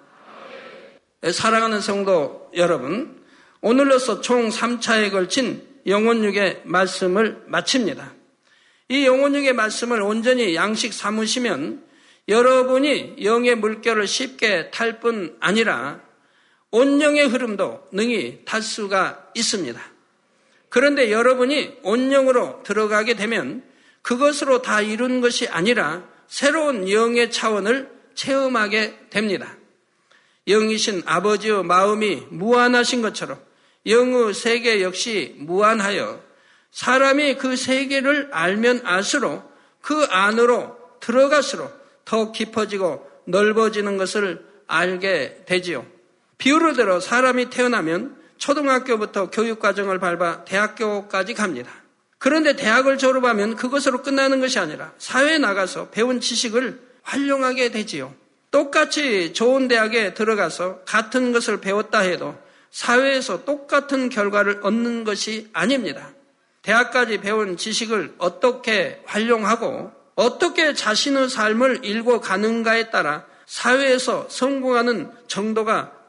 사랑하는 성도 여러분, 오늘로써 총 삼 차에 걸친 영혼육의 말씀을 마칩니다. 이 영혼육의 말씀을 온전히 양식 삼으시면 여러분이 영의 물결을 쉽게 탈 뿐 아니라 온영의 흐름도 능히 탈 수가 있습니다. 그런데 여러분이 온영으로 들어가게 되면 그것으로 다 이룬 것이 아니라 새로운 영의 차원을 체험하게 됩니다. 영이신 아버지의 마음이 무한하신 것처럼 영의 세계 역시 무한하여 사람이 그 세계를 알면 알수록 그 안으로 들어갈수록 더 깊어지고 넓어지는 것을 알게 되지요. 비유를 들어 사람이 태어나면 초등학교부터 교육과정을 밟아 대학교까지 갑니다. 그런데 대학을 졸업하면 그것으로 끝나는 것이 아니라 사회에 나가서 배운 지식을 활용하게 되지요. 똑같이 좋은 대학에 들어가서 같은 것을 배웠다 해도 사회에서 똑같은 결과를 얻는 것이 아닙니다. 대학까지 배운 지식을 어떻게 활용하고 어떻게 자신의 삶을 읽어가는가에 따라 사회에서 성공하는 정도가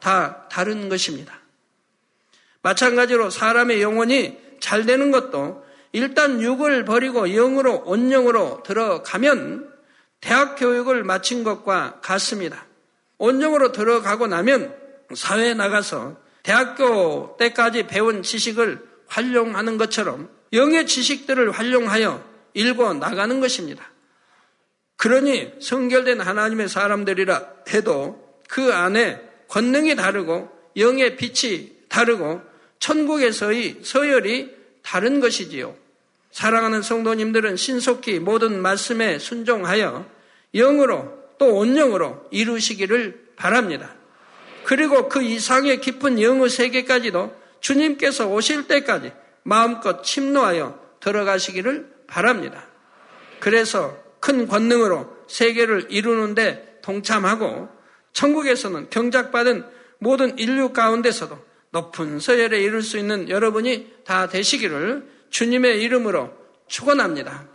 다 다른 것입니다. 마찬가지로 사람의 영혼이 잘 되는 것도 일단 육을 버리고 영으로 온영으로 들어가면 대학 교육을 마친 것과 같습니다. 온영으로 들어가고 나면 사회에 나가서 대학교 때까지 배운 지식을 활용하는 것처럼 영의 지식들을 활용하여 읽어 나가는 것입니다. 그러니 성결된 하나님의 사람들이라 해도 그 안에 권능이 다르고 영의 빛이 다르고 천국에서의 서열이 다른 것이지요. 사랑하는 성도님들은 신속히 모든 말씀에 순종하여 영으로 또 온영으로 이루시기를 바랍니다. 그리고 그 이상의 깊은 영의 세계까지도 주님께서 오실 때까지 마음껏 침노하여 들어가시기를 바랍니다. 그래서 큰 권능으로 세계를 이루는데 동참하고 천국에서는 경작받은 모든 인류 가운데서도 높은 서열에 이룰 수 있는 여러분이 다 되시기를 주님의 이름으로 축원합니다.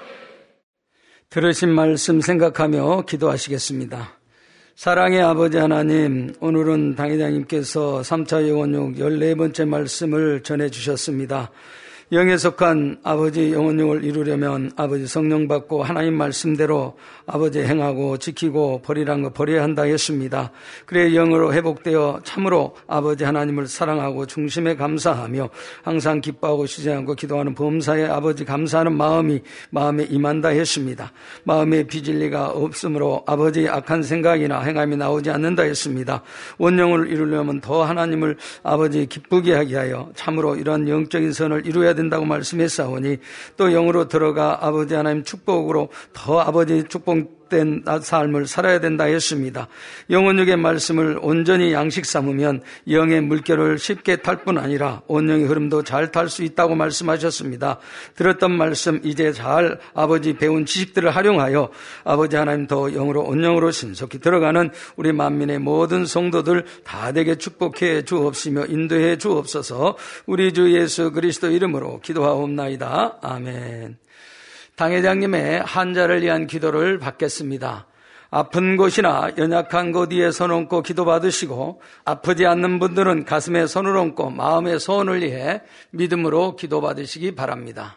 들으신 말씀 생각하며 기도하시겠습니다. 사랑의 아버지 하나님, 오늘은 당회장님께서 삼 차 영혼육 열네 번째 말씀을 전해주셨습니다. 영에 속한 아버지 영혼육을 이루려면 아버지 성령 받고 하나님 말씀대로 아버지 행하고 지키고 버리란 거 버려야 한다 했습니다. 그래 영으로 회복되어 참으로 아버지 하나님을 사랑하고 중심에 감사하며 항상 기뻐하고 쉬지 않고 기도하는 범사에 아버지 감사하는 마음이 마음에 임한다 했습니다. 마음에 비진리가 없으므로 아버지 악한 생각이나 행함이 나오지 않는다 했습니다. 원영을 이루려면 더 하나님을 아버지 기쁘게 하게 하여 참으로 이러한 영적인 선을 이루어야 된다고 말씀했사오니 또 영으로 들어가 아버지 하나님 축복으로 더 아버지 축복된 삶을 살아야 된다 했습니다. 영혼육의 말씀을 온전히 양식 삼으면 영의 물결을 쉽게 탈 뿐 아니라 온영의 흐름도 잘 탈 수 있다고 말씀하셨습니다. 들었던 말씀 이제 잘 아버지 배운 지식들을 활용하여 아버지 하나님 더 영으로 온영으로 신속히 들어가는 우리 만민의 모든 성도들 다 되게 축복해 주옵시며 인도해 주옵소서. 우리 주 예수 그리스도 이름으로 기도하옵나이다. 아멘. 당회장님의 환자를 위한 기도를 받겠습니다. 아픈 곳이나 연약한 곳 위에 손 얹고 기도받으시고 아프지 않는 분들은 가슴에 손을 얹고 마음의 소원을 위해 믿음으로 기도받으시기 바랍니다.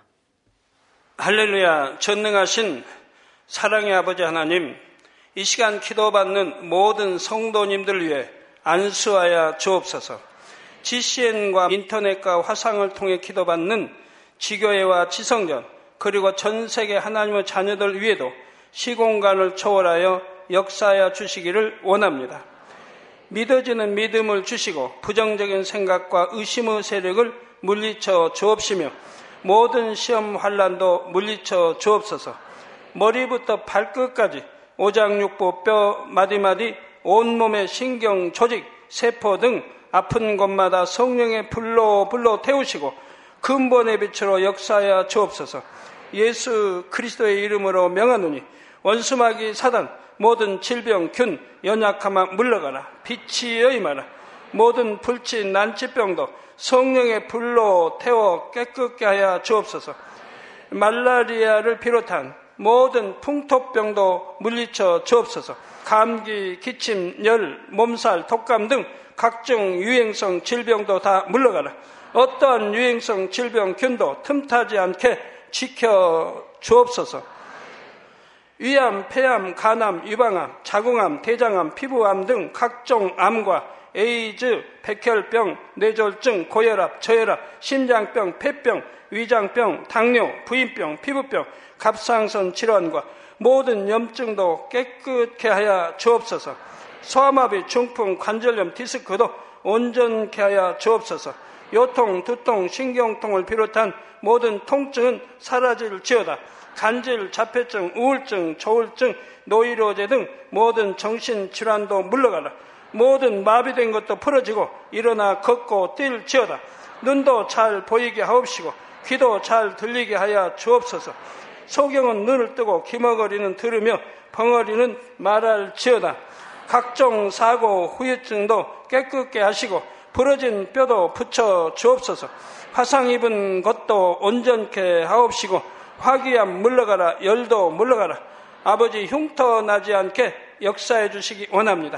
할렐루야. 전능하신 사랑의 아버지 하나님, 이 시간 기도받는 모든 성도님들 위해 안수하여 주옵소서. 지씨엔과 인터넷과 화상을 통해 기도받는 지교회와 지성전 그리고 전 세계 하나님의 자녀들 위에도 시공간을 초월하여 역사하여 주시기를 원합니다. 믿어지는 믿음을 주시고 부정적인 생각과 의심의 세력을 물리쳐 주옵시며 모든 시험 환난도 물리쳐 주옵소서. 머리부터 발끝까지 오장육부 뼈 마디마디 온몸의 신경 조직 세포 등 아픈 곳마다 성령의 불로 불로 태우시고 근본의 빛으로 역사하여 주옵소서. 예수 그리스도의 이름으로 명하노니 원수마귀 사단 모든 질병 균 연약함아 물러가라. 빛이여 임하라. 모든 불치 난치병도 성령의 불로 태워 깨끗게 하여 주옵소서. 말라리아를 비롯한 모든 풍토병도 물리쳐 주옵소서. 감기, 기침, 열, 몸살, 독감 등 각종 유행성 질병도 다 물러가라. 어떠한 유행성 질병 균도 틈타지 않게 지켜 주옵소서. 위암, 폐암, 간암, 유방암, 자궁암, 대장암, 피부암 등 각종 암과 에이즈, 백혈병, 뇌졸중, 고혈압, 저혈압, 심장병, 폐병, 위장병, 당뇨, 부인병, 피부병, 갑상선 질환과 모든 염증도 깨끗게 하여 주옵소서. 소아마비, 중풍, 관절염, 디스크도 온전케 하여 주옵소서. 요통, 두통, 신경통을 비롯한 모든 통증은 사라질지어다. 간질, 자폐증, 우울증, 조울증, 노이로제 등 모든 정신질환도 물러가라. 모든 마비된 것도 풀어지고 일어나 걷고 뛸지어다. 눈도 잘 보이게 하옵시고 귀도 잘 들리게 하여 주옵소서. 소경은 눈을 뜨고 기머거리는 들으며 벙어리는 말할지어다. 각종 사고, 후유증도 깨끗게 하시고 부러진 뼈도 붙여 주옵소서. 화상 입은 것도 온전케 하옵시고 화기암 물러가라. 열도 물러가라. 아버지 흉터 나지 않게 역사해 주시기 원합니다.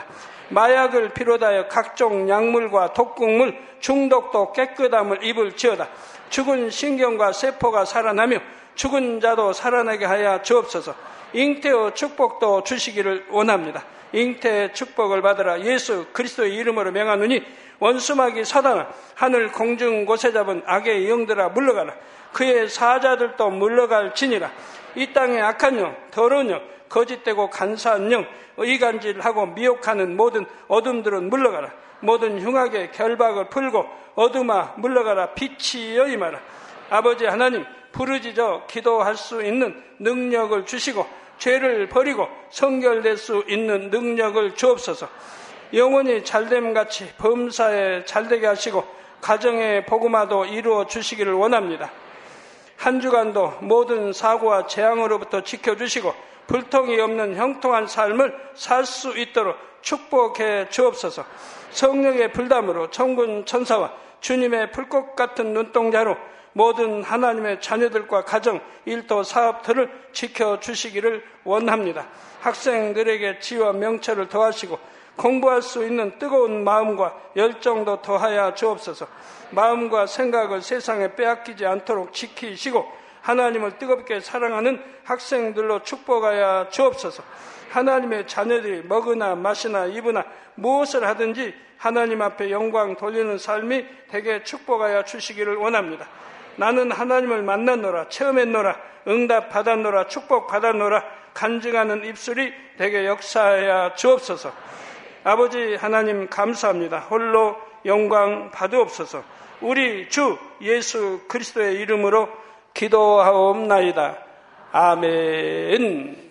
마약을 비롯하여 각종 약물과 독극물, 중독도 깨끗함을 입을지어다. 죽은 신경과 세포가 살아나며 죽은 자도 살아나게 하여 주옵소서. 잉태의 축복도 주시기를 원합니다. 잉태의 축복을 받으라. 예수 그리스도의 이름으로 명하노니 원수마귀 사단아, 하늘 공중 곳에 잡은 악의 영들아 물러가라. 그의 사자들도 물러갈지니라. 이 땅의 악한 영, 더러운 영, 거짓되고 간사한 영, 의간질하고 미혹하는 모든 어둠들은 물러가라. 모든 흉악의 결박을 풀고 어둠아 물러가라. 빛이여 임하라. 아버지 하나님, 부르짖어 기도할 수 있는 능력을 주시고 죄를 버리고 성결될 수 있는 능력을 주옵소서. 영혼이 잘됨같이 범사에 잘되게 하시고 가정의 복음화도 이루어 주시기를 원합니다. 한 주간도 모든 사고와 재앙으로부터 지켜주시고 불통이 없는 형통한 삶을 살 수 있도록 축복해 주옵소서. 성령의 불담으로 천군 천사와 주님의 불꽃 같은 눈동자로 모든 하나님의 자녀들과 가정, 일도, 사업들을 지켜주시기를 원합니다. 학생들에게 지혜와 명철을 더하시고 공부할 수 있는 뜨거운 마음과 열정도 더하여 주옵소서. 마음과 생각을 세상에 빼앗기지 않도록 지키시고 하나님을 뜨겁게 사랑하는 학생들로 축복하여 주옵소서. 하나님의 자녀들이 먹으나 마시나 입으나 무엇을 하든지 하나님 앞에 영광 돌리는 삶이 되게 축복하여 주시기를 원합니다. 나는 하나님을 만났노라, 체험했노라, 응답 받았노라, 축복 받았노라, 간증하는 입술이 되게 역사하여 주옵소서. 아버지 하나님 감사합니다. 홀로 영광 받으옵소서. 우리 주 예수 그리스도의 이름으로 기도하옵나이다. 아멘.